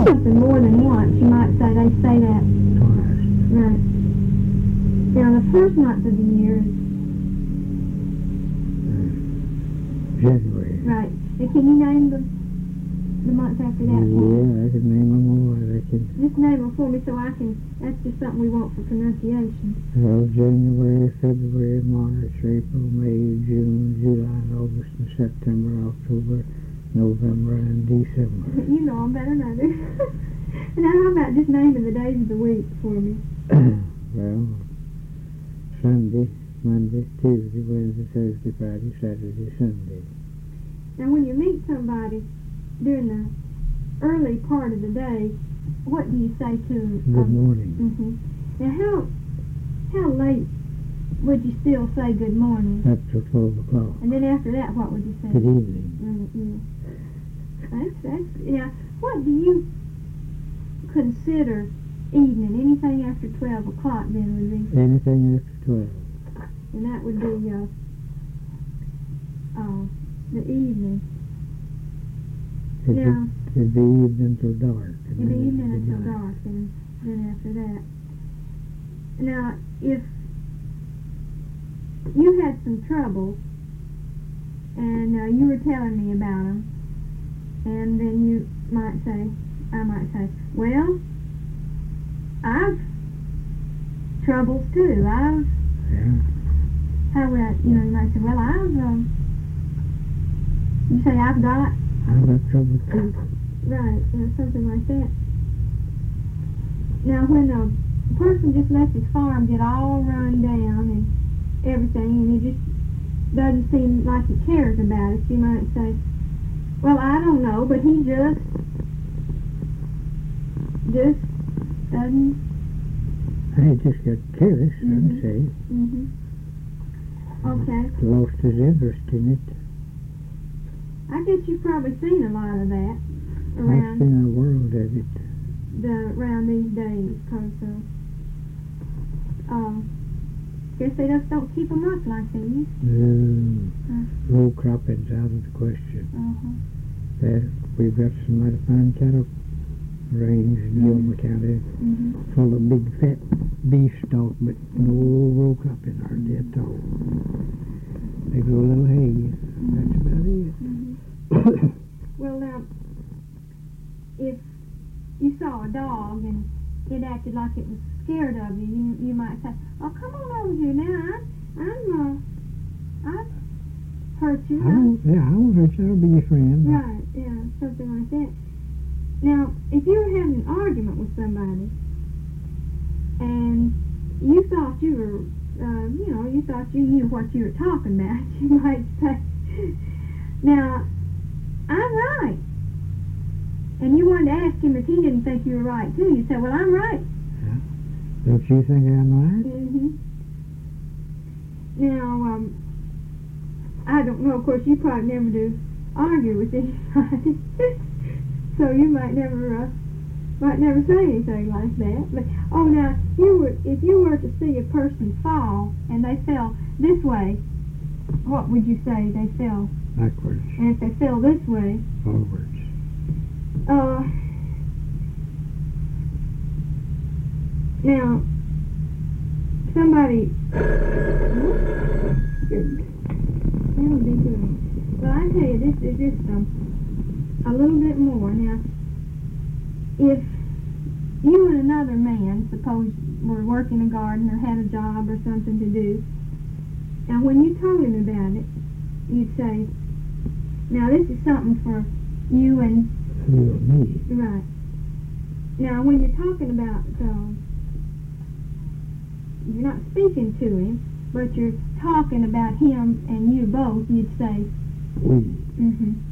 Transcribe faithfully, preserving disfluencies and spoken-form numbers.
something more than once, you might say they say that. Twice. Right. Now, the first month of the year is... January. Right. And can you name the, the months after that? Yeah, I can name them all. I can. Just name them for me so I can... That's just something we want for pronunciation. Well, January, February, March, April, May, June, July, August, and September, October, November, and December. You know them better than I do. Now, how about just naming the days of the week for me? Well, Sunday, Monday, Tuesday, Wednesday, Thursday, Friday, Saturday, Sunday. Now, when you meet somebody during the early part of the day, what do you say to them? Good morning. Mm-hmm. Now, how how late would you still say good morning? Up till twelve o'clock. And then after that, what would you say? Good evening. Mm, yeah. That's, that's, yeah. What do you consider evening? Anything after twelve o'clock then would be? Anything after twelve. And that would be uh, uh, the evening. It'd, Now, be, it'd be evening till dark. it'd be evening until dark, and then after that. Now, if you had some trouble, and uh, you were telling me about them, and then you might say, I might say, well, I've troubles too. I've, Yeah. how would I, you know, you might say, well, I've, um, you say, I've got, I've got trouble too. right, you know, something like that. Now, when a person just lets his farm get all run down and everything, and he just doesn't seem like he cares about it, you might say, well, I don't know, but he just, just doesn't. I just got careless, Mhm. I'd say. Mm-hmm. Okay. Lost his interest in it. I guess you've probably seen a lot of that I've around seen a world of it. the around these days, because uh, uh, guess they just don't keep them up like they used to. No. Uh, Row cropping's out of the question. uh-huh. There, we've got some mighty fine cattle range in Yuma County, Mm-hmm. full of big fat beef stock, but no row cropping hardly at all. They grow a little hay. That's about it. Mm-hmm. Well, now, if you saw a dog and it acted like it was scared of you, you, you might say, oh, come on over here now. I, I'm, uh, I've hurt you. I won't, yeah, I won't hurt you. I'll be your friend. Right, yeah, something like that. Now, if you were having an argument with somebody and you thought you were, uh, you know, you thought you knew what you were talking about, you might say, now, I'm right. And you wanted to ask him if he didn't think you were right, too. You said, well, I'm right. Yeah. Don't you think I'm right? Mm-hmm. Now, um, I don't know, of course, you probably never do argue with anybody. So you might never, uh, might never say anything like that. But, oh, now, you were, if you were to see a person fall and they fell this way, what would you say they fell? Backwards. And if they fell this way, Forwards. uh, now, somebody, that'll be good. Well, I tell you, this is just um, a little bit more. Now, if you and another man, suppose, were working a garden or had a job or something to do, and when you told him about it, you'd say, now this is something for you and... You and me. Right. Now, when you're talking about, uh, you're not speaking to him, but you're talking about him and you both, you'd say, We. mm-hmm.